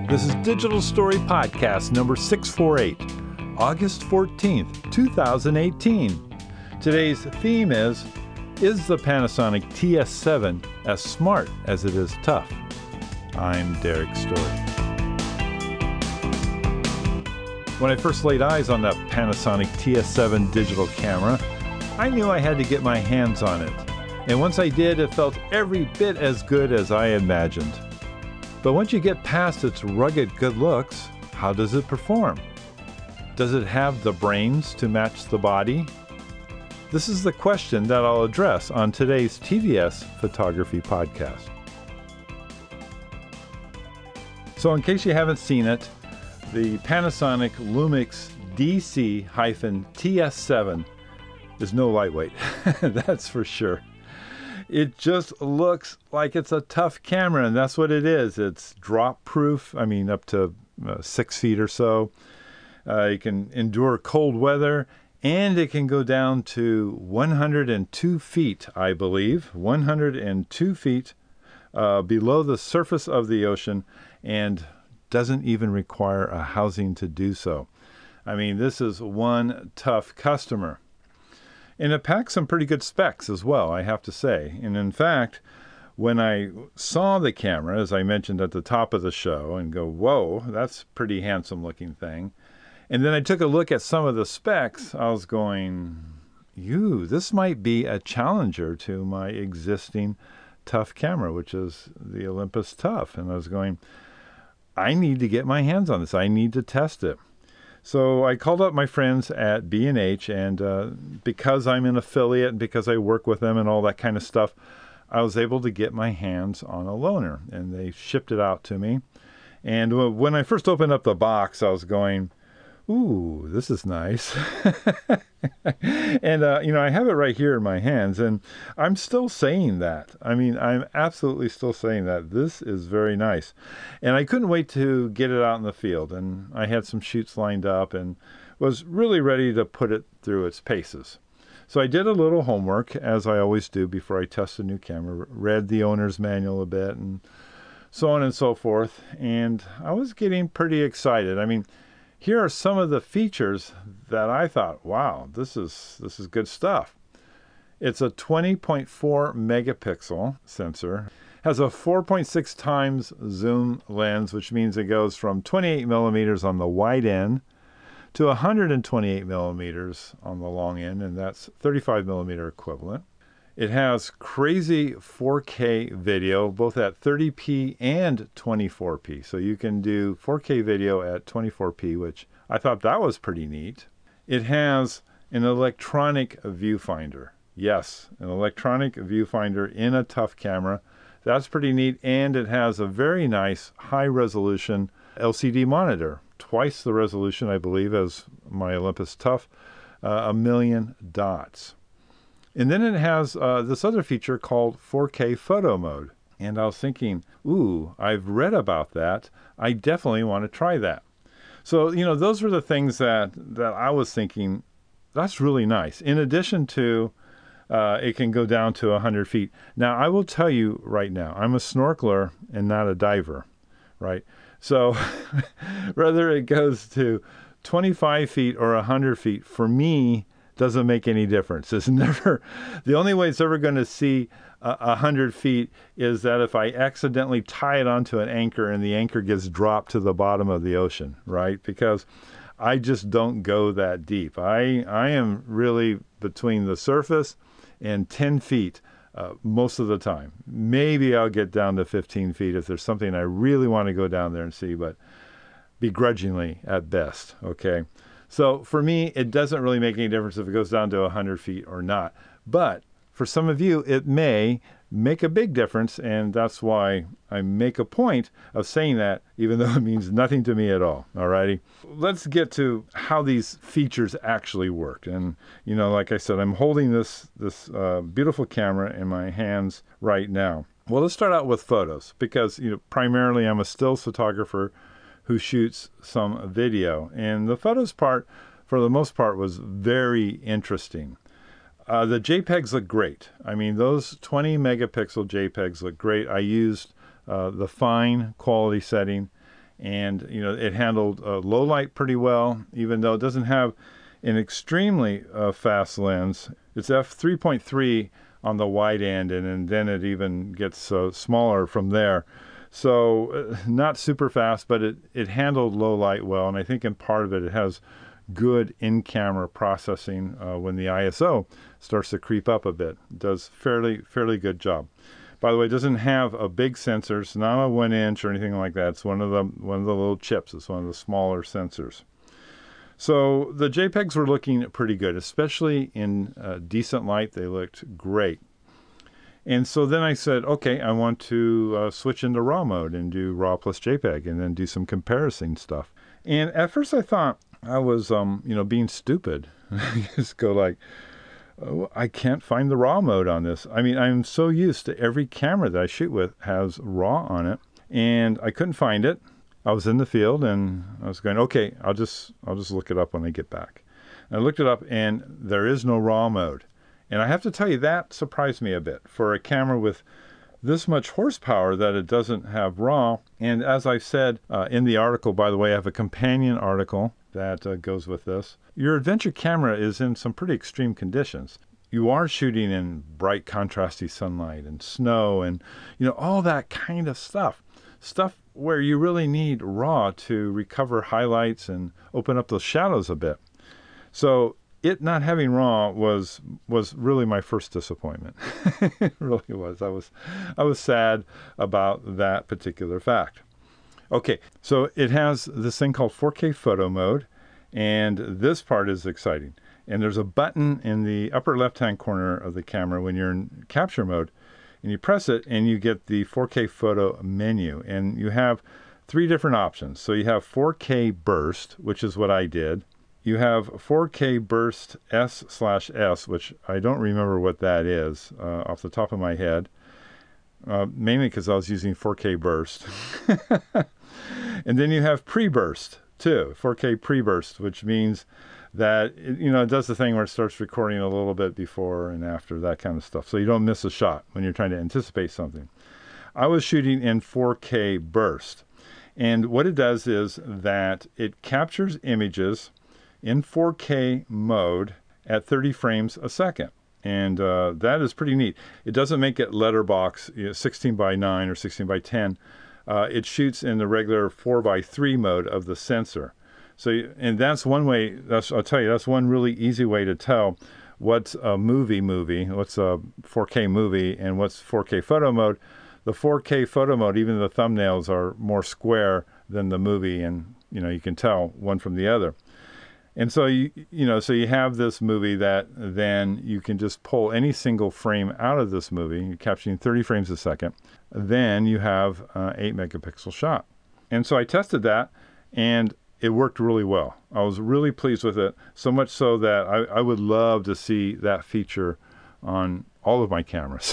This is Digital Story Podcast number 648, August 14th, 2018. Today's theme is the Panasonic TS7 as smart as it is tough? I'm Derek Story. When I first laid eyes on that Panasonic TS7 digital camera, I knew I had to get my hands on it. And once I did, it felt every bit as good as I imagined. But once you get past its rugged good looks, how does it perform? Does it have the brains to match the body? This is the question that I'll address on today's TVS Photography Podcast. So in case you haven't seen it, the Panasonic Lumix DC-TS7 is no lightweight, that's for sure. It just looks like it's a tough camera, and that's what it is. It's drop-proof, up to 6 feet or so. It can endure cold weather, and it can go down to 102 feet, I believe. 102 feet below the surface of the ocean, and doesn't even require a housing to do so. This is one tough customer. And it packs some pretty good specs as well, I have to say. And in fact, when I saw the camera, as I mentioned at the top of the show, and go, whoa, that's a pretty handsome looking thing. And then I took a look at some of the specs, I was going, this might be a challenger to my existing tough camera, which is the Olympus Tough. And I was going, I need to get my hands on this. I need to test it. So I called up my friends at B&H, and because I'm an affiliate and because I work with them and all that kind of stuff, I was able to get my hands on a loaner, and they shipped it out to me. And when I first opened up the box, I was going, ooh, this is nice. And, I have it right here in my hands, and I'm still saying that. I'm absolutely still saying that. This is very nice. And I couldn't wait to get it out in the field, and I had some shoots lined up and was really ready to put it through its paces. So I did a little homework, as I always do before I test a new camera, read the owner's manual a bit, and so on and so forth. And I was getting pretty excited. Here are some of the features that I thought, wow, this is good stuff. It's a 20.4 megapixel sensor, has a 4.6 times zoom lens, which means it goes from 28 millimeters on the wide end to 128 millimeters on the long end, and that's 35 millimeter equivalent. It has crazy 4K video, both at 30p and 24p. So you can do 4K video at 24p, which I thought that was pretty neat. It has an electronic viewfinder. Yes, an electronic viewfinder in a tough camera. That's pretty neat. And it has a very nice high-resolution LCD monitor. Twice the resolution, I believe, as my Olympus Tough. 1 million dots. And then it has this other feature called 4K photo mode. And I was thinking, I've read about that. I definitely want to try that. So, those were the things that I was thinking, that's really nice. In addition to, it can go down to 100 feet. Now, I will tell you right now, I'm a snorkeler and not a diver, right? So whether it goes to 25 feet or 100 feet, for me, doesn't make any difference. It's never, the only way it's ever going to see 100 feet is that if I accidentally tie it onto an anchor and the anchor gets dropped to the bottom of the ocean, right? Because I just don't go that deep. I am really between the surface and 10 feet most of the time. Maybe I'll get down to 15 feet if there's something I really want to go down there and see, but begrudgingly at best, okay? So for me, it doesn't really make any difference if it goes down to 100 feet or not. But for some of you, it may make a big difference, and that's why I make a point of saying that, even though it means nothing to me at all, all righty? Let's get to how these features actually work. And, like I said, I'm holding this beautiful camera in my hands right now. Well, let's start out with photos, because, primarily I'm a stills photographer who shoots some video. And the photos part, for the most part, was very interesting. The JPEGs look great. Those 20 megapixel JPEGs look great. I used the fine quality setting, And, it handled low light pretty well, even though it doesn't have an extremely fast lens. It's f3.3 on the wide end, and then it even gets smaller from there. So not super fast, but it handled low light well, and I think in part of it has good in-camera processing when the ISO starts to creep up a bit. It does fairly good job. By the way, it doesn't have a big sensor. It's not a 1-inch or anything like that. It's one of the little chips. It's one of the smaller sensors. So the JPEGs were looking pretty good, especially in decent light. They looked great. And so then I said, okay, I want to switch into RAW mode and do RAW plus JPEG and then do some comparison stuff. And at first I thought I was, being stupid. Just go like, oh, I can't find the RAW mode on this. I mean, I'm so used to every camera that I shoot with has RAW on it, and I couldn't find it. I was in the field and I was going, okay, I'll just look it up when I get back. And I looked it up and there is no RAW mode. And I have to tell you, that surprised me a bit for a camera with this much horsepower that it doesn't have RAW. And as I said in the article, by the way, I have a companion article that goes with this. Your adventure camera is in some pretty extreme conditions. You are shooting in bright contrasty sunlight and snow and, all that kind of stuff. Stuff where you really need RAW to recover highlights and open up those shadows a bit. So it not having RAW was really my first disappointment. It really was. I was sad about that particular fact. Okay, so it has this thing called 4K photo mode, and this part is exciting. And there's a button in the upper left-hand corner of the camera when you're in capture mode, and you press it and you get the 4K photo menu, and you have 3 different options. So you have 4K burst, which is what I did. You have 4K burst S/S, which I don't remember what that is off the top of my head, mainly because I was using 4K burst. And then you have pre-burst too, 4K pre-burst, which means that it does the thing where it starts recording a little bit before and after, that kind of stuff. So you don't miss a shot when you're trying to anticipate something. I was shooting in 4K burst. And what it does is that it captures images in 4K mode at 30 frames a second. And that is pretty neat. It doesn't make it letterbox 16 by 9 or 16 by 10. It shoots in the regular 4 by 3 mode of the sensor. So, and that's one way, I'll tell you, that's one really easy way to tell what's a movie, what's a 4K movie, and what's 4K photo mode. The 4K photo mode, even the thumbnails are more square than the movie, and you can tell one from the other. And so so you have this movie that then you can just pull any single frame out of this movie. You're capturing 30 frames a second. Then you have an 8 megapixel shot. And so I tested that, and it worked really well. I was really pleased with it, so much so that I would love to see that feature on all of my cameras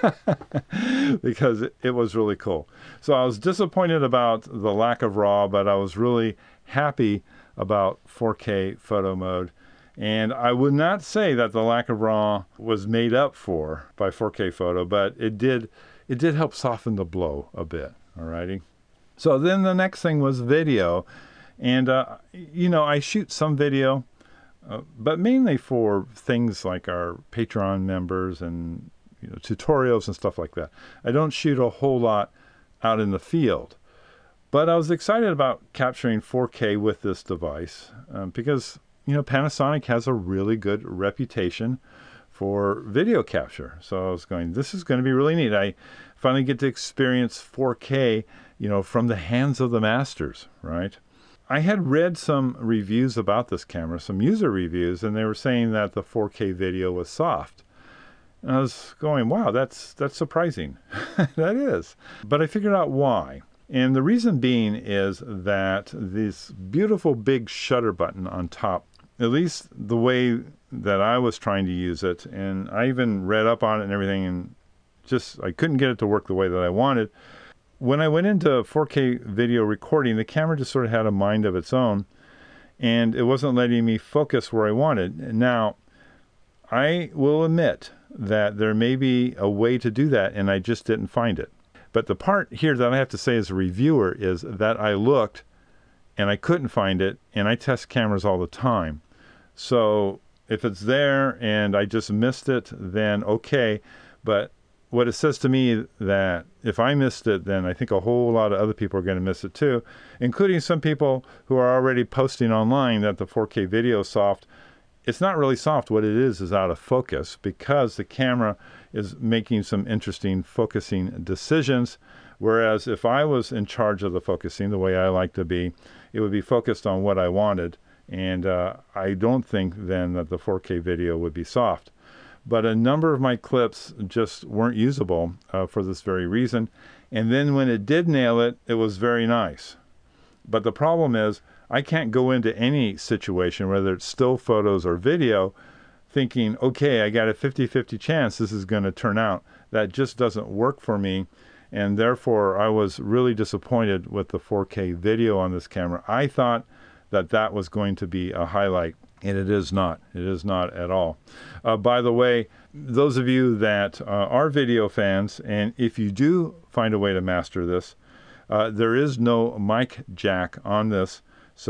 because it was really cool. So I was disappointed about the lack of RAW, but I was really happy about 4K photo mode. And I would not say that the lack of RAW was made up for by 4K photo, but it did help soften the blow a bit. Alrighty. So then the next thing was video. And, I shoot some video, but mainly for things like our Patreon members and, tutorials and stuff like that. I don't shoot a whole lot out in the field. But I was excited about capturing 4K with this device because, Panasonic has a really good reputation for video capture. So I was going, this is going to be really neat. I finally get to experience 4K, from the hands of the masters, right? I had read some reviews about this camera, some user reviews, and they were saying that the 4K video was soft. And I was going, wow, that's surprising. That is. But I figured out why. And the reason being is that this beautiful big shutter button on top, at least the way that I was trying to use it, and I even read up on it and everything, and I couldn't get it to work the way that I wanted. When I went into 4K video recording, the camera just sort of had a mind of its own, and it wasn't letting me focus where I wanted. Now, I will admit that there may be a way to do that, and I just didn't find it. But the part here that I have to say as a reviewer is that I looked and I couldn't find it, and I test cameras all the time. So if it's there and I just missed it, then okay. But what it says to me that if I missed it, then I think a whole lot of other people are going to miss it too, including some people who are already posting online that the 4K video is soft. It's not really soft. What it is out of focus because the camera is making some interesting focusing decisions. Whereas if I was in charge of the focusing, the way I like to be, it would be focused on what I wanted. And I don't think then that the 4K video would be soft. But a number of my clips just weren't usable for this very reason. And then when it did nail it, it was very nice. But the problem is I can't go into any situation, whether it's still photos or video, thinking, okay, I got a 50-50 chance this is going to turn out. That just doesn't work for me. And therefore, I was really disappointed with the 4K video on this camera. I thought that that was going to be a highlight, and it is not. It is not at all. By the way, those of you that are video fans, and if you do find a way to master this, there is no mic jack on this.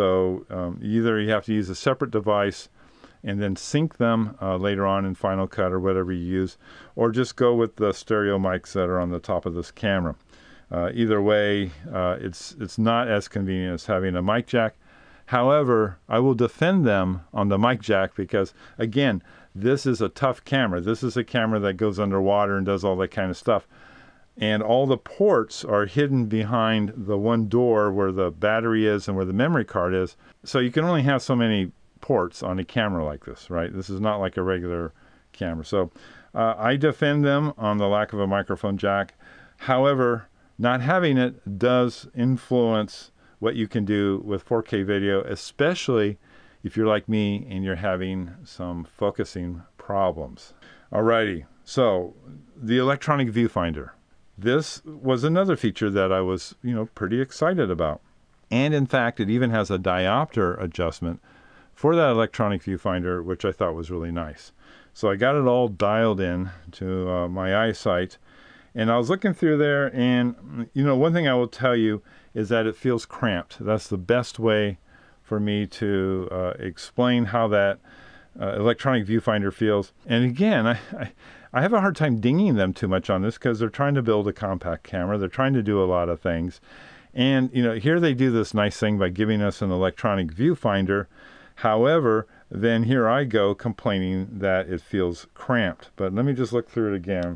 So either you have to use a separate device and then sync them later on in Final Cut or whatever you use, or just go with the stereo mics that are on the top of this camera. Either way, it's not as convenient as having a mic jack. However, I will defend them on the mic jack because, again, this is a tough camera. This is a camera that goes underwater and does all that kind of stuff. And all the ports are hidden behind the one door where the battery is and where the memory card is. So you can only have so many ports on a camera like this, right? This is not like a regular camera. So I defend them on the lack of a microphone jack. However, not having it does influence what you can do with 4K video, especially if you're like me and you're having some focusing problems. Alrighty, so the electronic viewfinder. This was another feature that I was, pretty excited about. And in fact, it even has a diopter adjustment for that electronic viewfinder, which I thought was really nice. So I got it all dialed in to my eyesight, and I was looking through there, and one thing I will tell you is that it feels cramped. That's the best way for me to explain how that electronic viewfinder feels. And again, I have a hard time dinging them too much on this because they're trying to build a compact camera. They're trying to do a lot of things. And, here they do this nice thing by giving us an electronic viewfinder. However, then here I go complaining that it feels cramped. But let me just look through it again.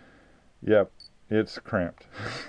Yep, it's cramped.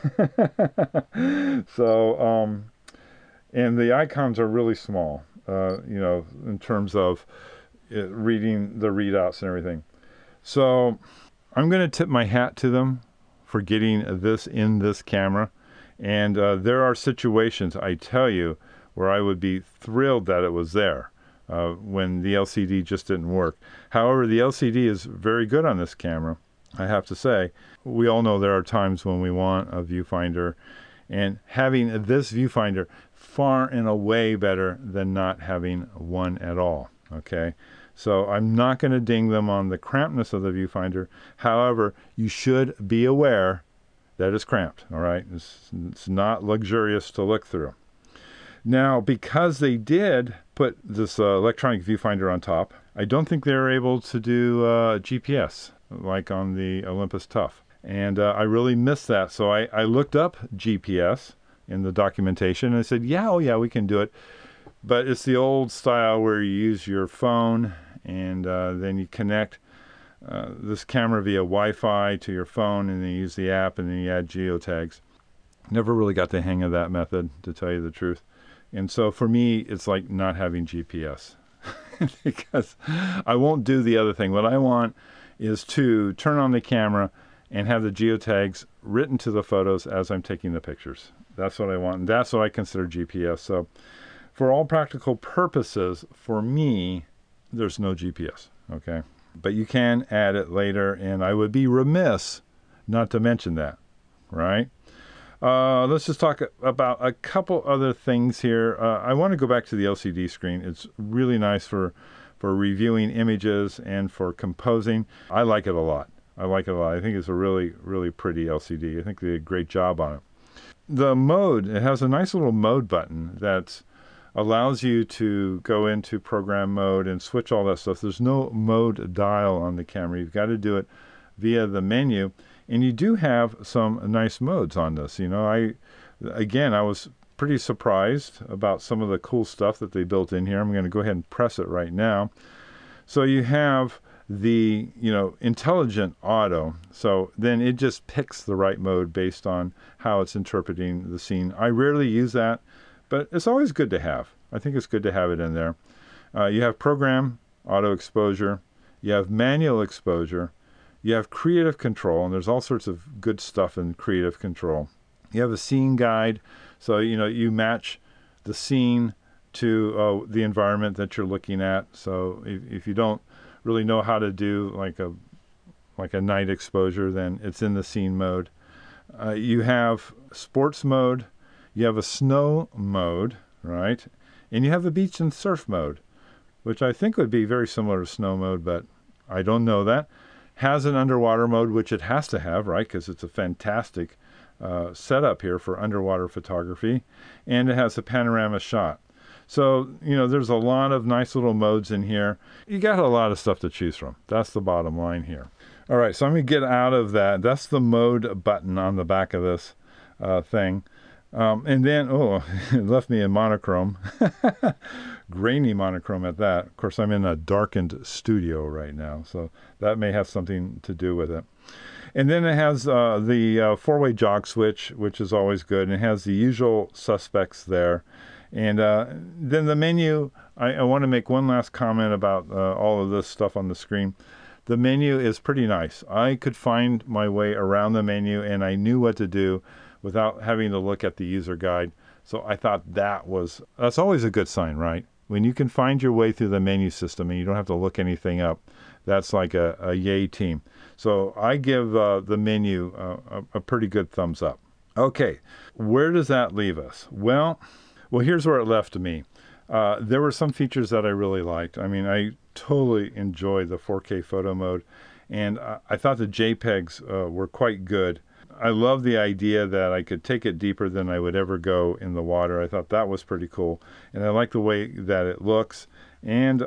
So, and the icons are really small, in terms of reading the readouts and everything. So I'm going to tip my hat to them for getting this in this camera. And there are situations, I tell you, where I would be thrilled that it was there when the LCD just didn't work. However, the LCD is very good on this camera, I have to say. We all know there are times when we want a viewfinder, and having this viewfinder far and away better than not having one at all, okay? So I'm not going to ding them on the crampedness of the viewfinder. However, you should be aware that it's cramped, all right? It's not luxurious to look through. Now, because they did put this electronic viewfinder on top, I don't think they were able to do GPS like on the Olympus Tough. And I really missed that. So I looked up GPS in the documentation and I said, yeah, we can do it. But it's the old style where you use your phone and then you connect this camera via Wi-Fi to your phone, and then you use the app, and then you add geotags. Never really got the hang of that method, to tell you the truth. And so for me, it's like not having GPS because I won't do the other thing. What I want is to turn on the camera and have the geotags written to the photos as I'm taking the pictures. That's what I want, and that's what I consider GPS. So for all practical purposes, for me, there's no GPS, okay? But you can add it later, and I would be remiss not to mention that, right? Let's just talk about a couple other things here. I want to go back to the LCD screen. It's really nice for reviewing images and for composing. I like it a lot. I like it a lot. I think it's a really, really pretty LCD. I think they did a great job on it. The mode, it has a nice little mode button that allows you to go into program mode and switch all that stuff. There's no mode dial on the camera. You've got to do it via the menu. And you do have some nice modes on this. I was pretty surprised about some of the cool stuff that they built in here. I'm going to go ahead and press it right now. So you have the, intelligent auto. So then it just picks the right mode based on how it's interpreting the scene. I rarely use that, but it's always good to have. I think it's good to have it in there. You have program, auto exposure. You have manual exposure. You have creative control, and there's all sorts of good stuff in creative control. You have a scene guide. So, you match the scene to the environment that you're looking at. So if you don't really know how to do like a night exposure, then it's in the scene mode. You have sports mode. You have a snow mode, right? And you have a beach and surf mode, which I think would be very similar to snow mode, but I don't know that. Has an underwater mode, which it has to have, right? Because it's a fantastic setup here for underwater photography. And it has a panorama shot. So, there's a lot of nice little modes in here. You got a lot of stuff to choose from. That's the bottom line here. All right, so I'm going to get out of that. That's the mode button on the back of this thing. And then, it left me in monochrome. Grainy monochrome at that. Of course, I'm in a darkened studio right now, so that may have something to do with it. And then it has the four-way jog switch, which is always good. And it has the usual suspects there. And then the menu, I want to make one last comment about all of this stuff on the screen. The menu is pretty nice. I could find my way around the menu, and I knew what to do without having to look at the user guide. So I thought that's always a good sign, right? When you can find your way through the menu system and you don't have to look anything up, that's like a yay team. So I give the menu a pretty good thumbs up. Okay, where does that leave us? Well, here's where it left me. There were some features that I really liked. I mean, I totally enjoyed the 4K photo mode, and I thought the JPEGs were quite good. I love the idea that I could take it deeper than I would ever go in the water. I thought that was pretty cool, and I like the way that it looks. And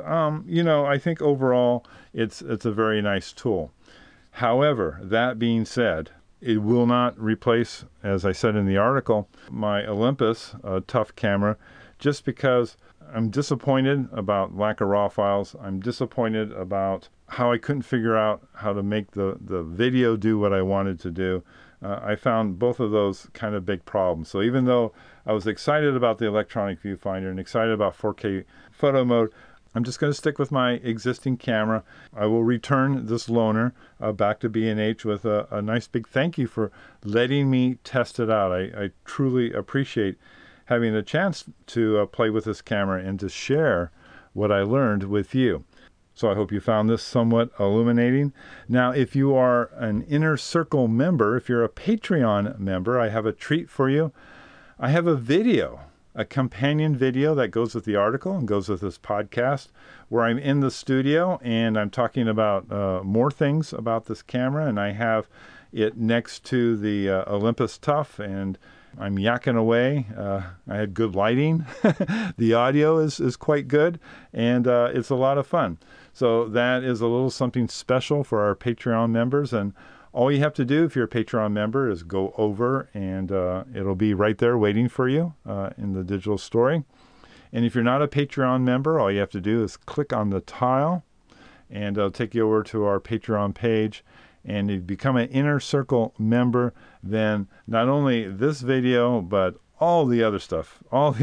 I think overall it's a very nice tool. However, that being said, it will not replace, as I said in the article, my Olympus TUF camera, just because I'm disappointed about lack of RAW files. I'm disappointed about how I couldn't figure out how to make the video do what I wanted to do. I found both of those kind of big problems. So even though I was excited about the electronic viewfinder and excited about 4K photo mode, I'm just going to stick with my existing camera. I will return this loaner back to B&H with a nice big thank you for letting me test it out. I truly appreciate having a chance to play with this camera and to share what I learned with you. So I hope you found this somewhat illuminating. Now, if you are an Inner Circle member, if you're a Patreon member, I have a treat for you. I have a video, a companion video that goes with the article and goes with this podcast, where I'm in the studio and I'm talking about more things about this camera, and I have it next to the Olympus TUF, and I'm yakking away. I had good lighting. The audio is quite good, and it's a lot of fun. So that is a little something special for our Patreon members, and all you have to do if you're a Patreon member is go over, and it'll be right there waiting for you in the digital story. And if you're not a Patreon member, all you have to do is click on the tile, and it'll take you over to our Patreon page. And if you become an Inner Circle member, then not only this video, but all the other stuff.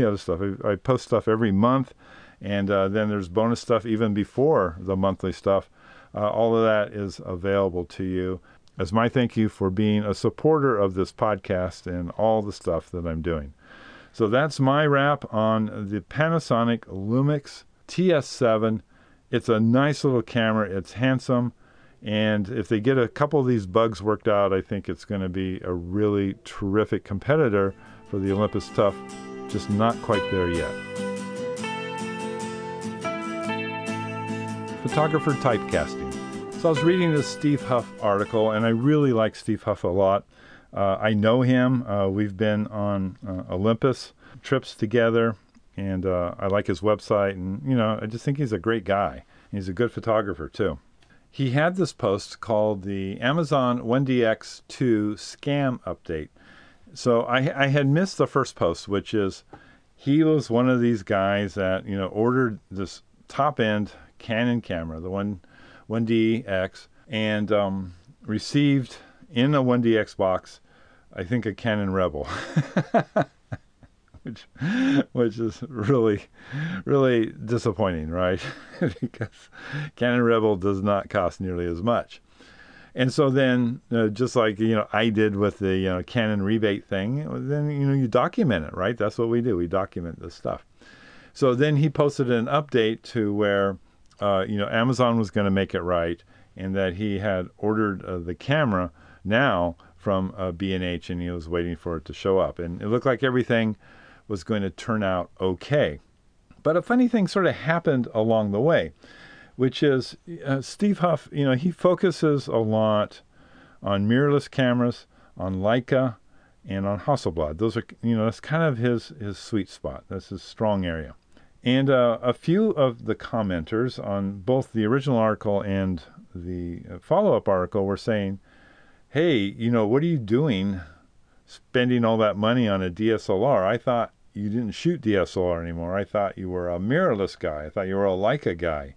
I post stuff every month, and then there's bonus stuff even before the monthly stuff. All of that is available to you as my thank you for being a supporter of this podcast and all the stuff that I'm doing. So that's my wrap on the Panasonic Lumix TS7. It's a nice little camera. It's handsome. And if they get a couple of these bugs worked out, I think it's going to be a really terrific competitor for the Olympus TUF. Just not quite there yet. Photographer typecasting. So I was reading this Steve Huff article, and I really like Steve Huff a lot. I know him. We've been on Olympus trips together, and I like his website. And, I just think he's a great guy. He's a good photographer, too. He had this post called the Amazon 1DX2 Scam Update. So I had missed the first post, which is he was one of these guys that, ordered this top-end Canon camera, the 1DX, and received in a 1DX box, I think, a Canon Rebel, which is really, really disappointing, right? Because Canon Rebel does not cost nearly as much. And so then, just like, I did with the, Canon rebate thing, then, you document it, right? That's what we do. We document this stuff. So then he posted an update to where, Amazon was going to make it right, and that he had ordered the camera now from B&H, and he was waiting for it to show up. And it looked like everything was going to turn out okay. But a funny thing sort of happened along the way, which is Steve Huff, he focuses a lot on mirrorless cameras, on Leica, and on Hasselblad. Those are, that's kind of his sweet spot. That's his strong area. And a few of the commenters on both the original article and the follow-up article were saying, hey, what are you doing spending all that money on a DSLR? I thought you didn't shoot DSLR anymore. I thought you were a mirrorless guy. I thought you were a Leica guy.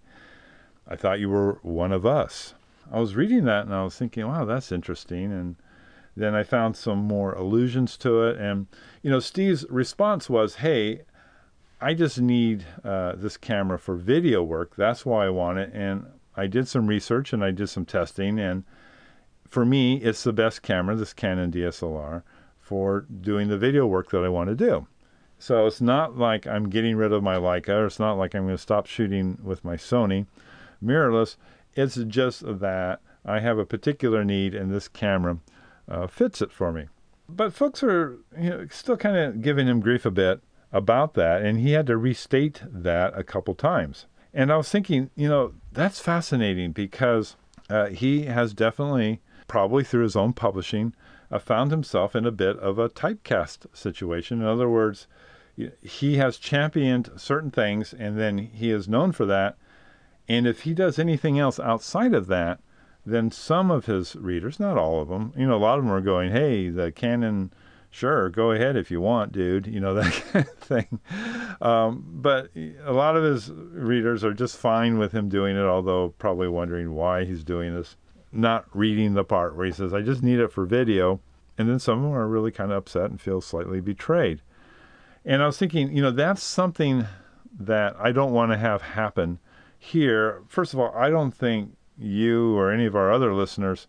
I thought you were one of us. I was reading that and I was thinking, wow, that's interesting. And then I found some more allusions to it. And, Steve's response was, hey, I just need this camera for video work. That's why I want it. And I did some research and I did some testing. And for me, it's the best camera, this Canon DSLR, for doing the video work that I want to do. So it's not like I'm getting rid of my Leica, or it's not like I'm going to stop shooting with my Sony mirrorless. It's just that I have a particular need and this camera fits it for me. But folks are still kind of giving him grief a bit about that, and he had to restate that a couple times. And I was thinking, that's fascinating because he has definitely, probably through his own publishing, found himself in a bit of a typecast situation. In other words, he has championed certain things, and then he is known for that. And if he does anything else outside of that, then some of his readers, not all of them, a lot of them are going, hey, the Canon, sure, go ahead if you want, dude, that kind of thing. But a lot of his readers are just fine with him doing it, although probably wondering why he's doing this, not reading the part where he says, I just need it for video. And then some of them are really kind of upset and feel slightly betrayed. And I was thinking, that's something that I don't want to have happen here. First of all, I don't think you or any of our other listeners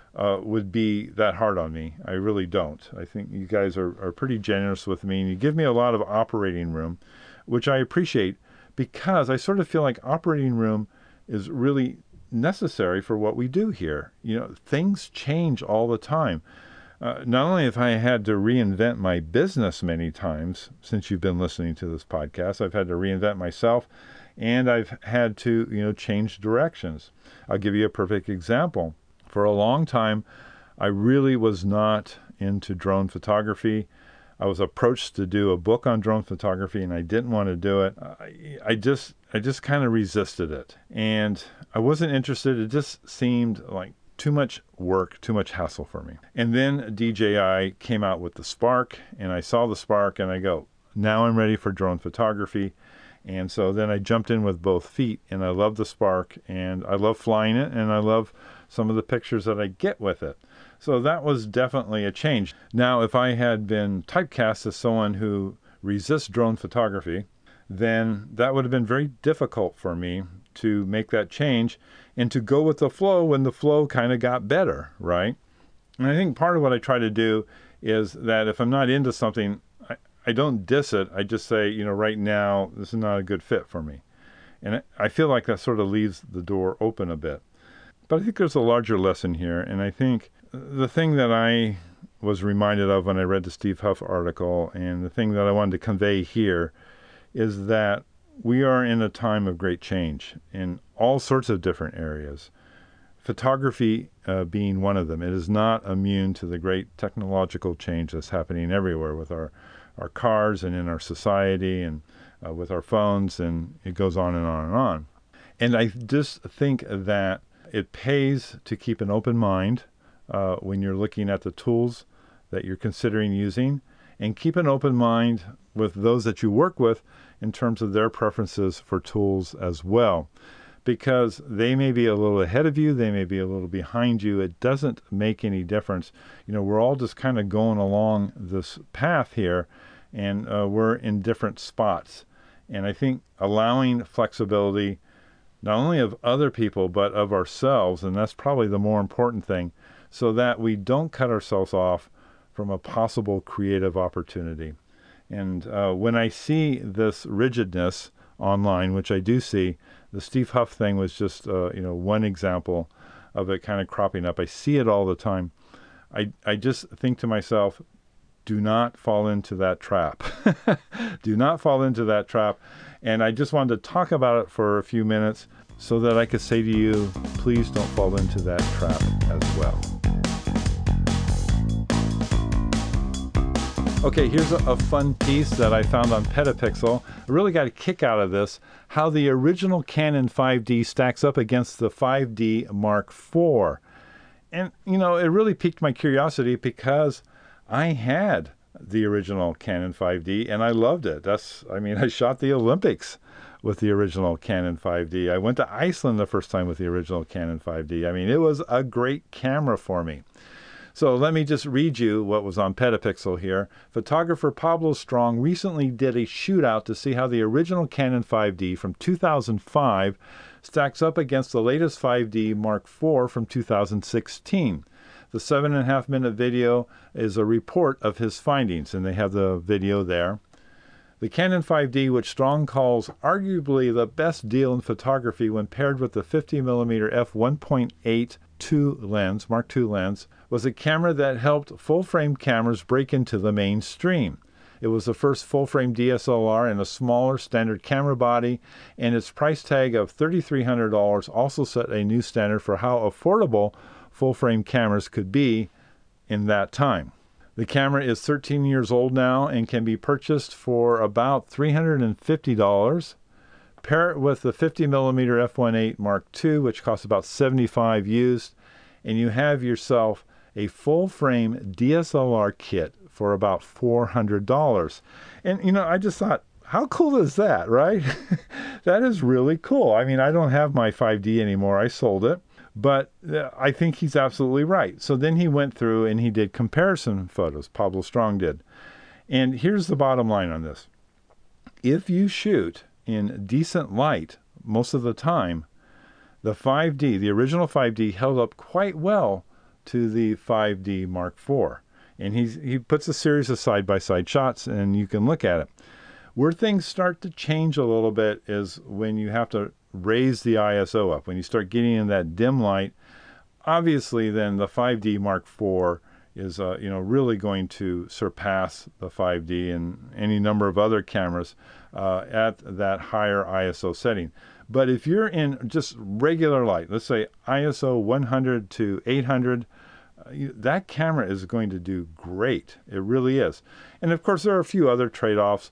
would be that hard on me. I really don't. I think you guys are pretty generous with me, and you give me a lot of operating room, which I appreciate, because I sort of feel like operating room is really necessary for what we do here. Things change all the time. Not only have I had to reinvent my business many times since you've been listening to this podcast, I've had to reinvent myself, and I've had to, change directions. I'll give you a perfect example. For a long time, I really was not into drone photography. I was approached to do a book on drone photography, and I didn't want to do it. I just kind of resisted it, and I wasn't interested. It just seemed like too much work, too much hassle for me. And then DJI came out with the Spark, and I saw the Spark, and I go, now I'm ready for drone photography. And so then I jumped in with both feet, and I love the Spark, and I love flying it, and I love some of the pictures that I get with it. So that was definitely a change. Now, if I had been typecast as someone who resists drone photography, then that would have been very difficult for me to make that change and to go with the flow when the flow kind of got better, right? And I think part of what I try to do is that if I'm not into something, I don't diss it. I just say, right now, this is not a good fit for me. And I feel like that sort of leaves the door open a bit. But I think there's a larger lesson here. And I think the thing that I was reminded of when I read the Steve Huff article, and the thing that I wanted to convey here, is that we are in a time of great change in all sorts of different areas. photography being one of them. It is not immune to the great technological change that's happening everywhere with our cars and in our society and with our phones, and it goes on and on and on. And I just think that it pays to keep an open mind when you're looking at the tools that you're considering using, and keep an open mind with those that you work with in terms of their preferences for tools as well. Because they may be a little ahead of you, they may be a little behind you. It doesn't make any difference. We're all just kind of going along this path here, and we're in different spots. And I think allowing flexibility, not only of other people, but of ourselves, and that's probably the more important thing, so that we don't cut ourselves off from a possible creative opportunity. And when I see this rigidness online, which I do see, the Steve Huff thing was just one example of it kind of cropping up. I see it all the time. I just think to myself, do not fall into that trap. Do not fall into that trap. And I just wanted to talk about it for a few minutes so that I could say to you, please don't fall into that trap as well. Okay, here's a fun piece that I found on Petapixel. I really got a kick out of this, how the original Canon 5D stacks up against the 5D Mark IV. And, it really piqued my curiosity because I had the original Canon 5D and I loved it. I shot the Olympics with the original Canon 5D. I went to Iceland the first time with the original Canon 5D. It was a great camera for me. So let me just read you what was on Petapixel here. Photographer Pablo Strong recently did a shootout to see how the original Canon 5D from 2005 stacks up against the latest 5D Mark IV from 2016. The 7.5-minute video is a report of his findings, and they have the video there. The Canon 5D, which Strong calls arguably the best deal in photography when paired with the 50mm f1.8 lens, Mark II lens, was a camera that helped full-frame cameras break into the mainstream. It was the first full-frame DSLR in a smaller standard camera body, and its price tag of $3,300 also set a new standard for how affordable full-frame cameras could be in that time. The camera is 13 years old now and can be purchased for about $350. Pair it with the 50mm f1.8 Mark II, which costs about $75 used, and you have yourself a full-frame DSLR kit for about $400. And, I just thought, how cool is that, right? That is really cool. I don't have my 5D anymore. I sold it. But I think he's absolutely right. So then he went through and he did comparison photos. Pablo Strong did. And here's the bottom line on this. If you shoot in decent light most of the time, the 5D, the original 5D, held up quite well to the 5D Mark IV. And he puts a series of side-by-side shots, and you can look at it. Where things start to change a little bit is when you have to raise the ISO up. When you start getting in that dim light, obviously then the 5D Mark IV is really going to surpass the 5D and any number of other cameras at that higher ISO setting. But if you're in just regular light, let's say ISO 100 to 800, that camera is going to do great. It really is. And of course, there are a few other trade-offs.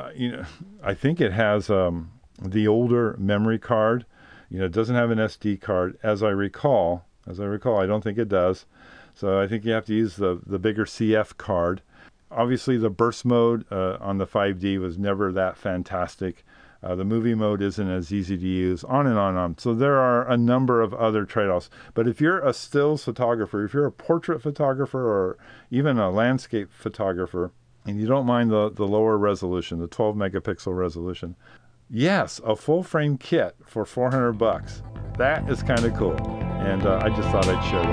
I think it has the older memory card. It doesn't have an SD card, as I recall. I don't think it does. So I think you have to use the bigger CF card. Obviously, the burst mode on the 5D was never that fantastic. The movie mode isn't as easy to use, on and on and on. So there are a number of other trade-offs. But if you're a stills photographer, if you're a portrait photographer or even a landscape photographer, and you don't mind the lower resolution, the 12 megapixel resolution, yes, a full frame kit for $400. That is kind of cool. And I just thought I'd share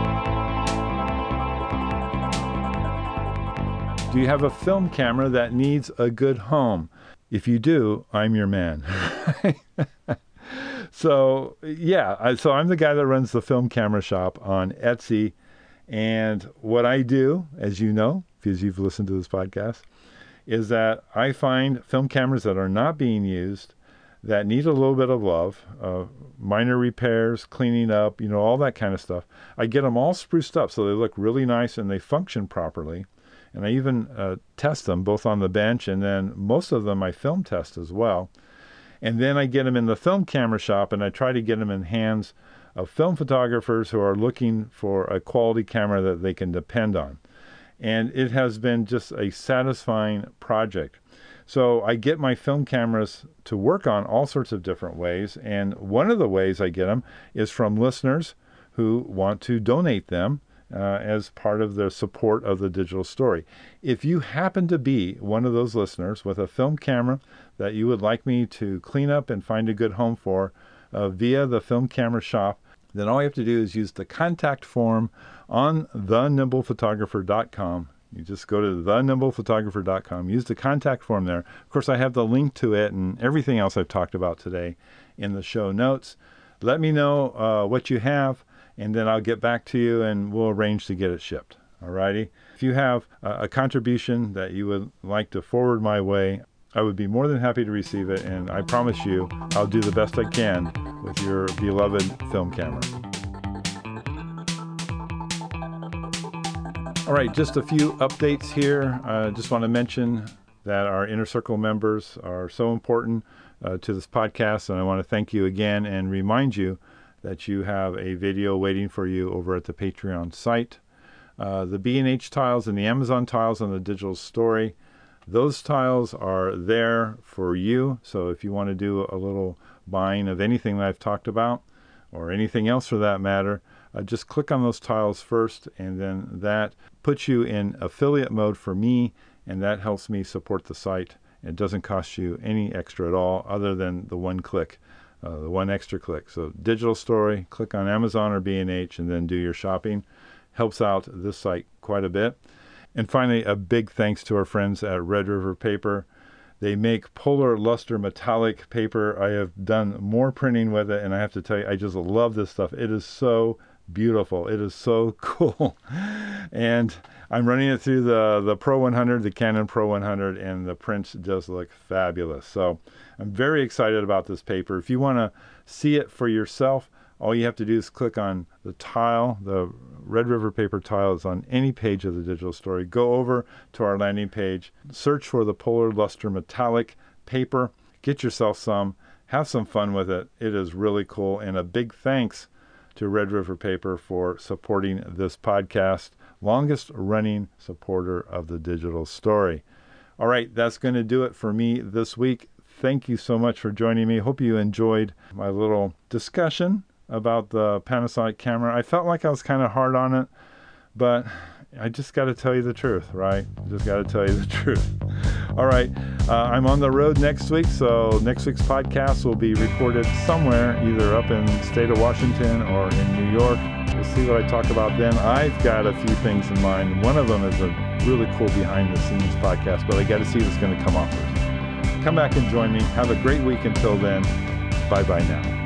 that with you. Do you have a film camera that needs a good home? If you do, I'm your man. So I'm the guy that runs the film camera shop on Etsy. And what I do, as you know, because you've listened to this podcast, is that I find film cameras that are not being used, that need a little bit of love, minor repairs, cleaning up, all that kind of stuff. I get them all spruced up so they look really nice and they function properly. And I even test them both on the bench, and then most of them I film test as well. And then I get them in the film camera shop, and I try to get them in hands of film photographers who are looking for a quality camera that they can depend on. And it has been just a satisfying project. So I get my film cameras to work on all sorts of different ways, and one of the ways I get them is from listeners who want to donate them as part of the support of the digital story. If you happen to be one of those listeners with a film camera that you would like me to clean up and find a good home for via the film camera shop, then all you have to do is use the contact form on thenimblphotographer.com. You just go to thenimblphotographer.com, use the contact form there. Of course, I have the link to it and everything else I've talked about today in the show notes. Let me know what you have, and then I'll get back to you and we'll arrange to get it shipped. All righty? If you have a contribution that you would like to forward my way, I would be more than happy to receive it, and I promise you I'll do the best I can with your beloved film camera. All right, just a few updates here. I just want to mention that our Inner Circle members are so important to this podcast, and I want to thank you again and remind you that you have a video waiting for you over at the Patreon site. The B&H tiles and the Amazon tiles on the digital story, those tiles are there for you. So if you want to do a little buying of anything that I've talked about, or anything else for that matter, just click on those tiles first, and then that puts you in affiliate mode for me, and that helps me support the site. It doesn't cost you any extra at all other than the one click, the one extra click. So digital story, click on Amazon or B&H, and then do your shopping. Helps out this site quite a bit. And finally, a big thanks to our friends at Red River Paper. They make polar luster metallic paper. I have done more printing with it, and I have to tell you, I just love this stuff. It is so beautiful. It is so cool. And I'm running it through the Pro 100, the Canon Pro 100, and the prints just look fabulous. So I'm very excited about this paper. If you want to see it for yourself, all you have to do is click on the tile. The Red River Paper tile is on any page of the digital story. Go over to our landing page, search for the Polar Luster Metallic paper, get yourself some, have some fun with it. It is really cool. And a big thanks to Red River Paper for supporting this podcast, longest running supporter of the digital story. All right, that's going to do it for me this week. Thank you so much for joining me. Hope you enjoyed my little discussion about the Panasonic camera. I felt like I was kind of hard on it, but I just got to tell you the truth, right? Just got to tell you the truth. All right, I'm on the road next week, so next week's podcast will be recorded somewhere, either up in the state of Washington or in New York. We'll see what I talk about then. I've got a few things in mind. One of them is a really cool behind-the-scenes podcast, but I got to see what's going to come off first. Come back and join me. Have a great week until then. Bye-bye now.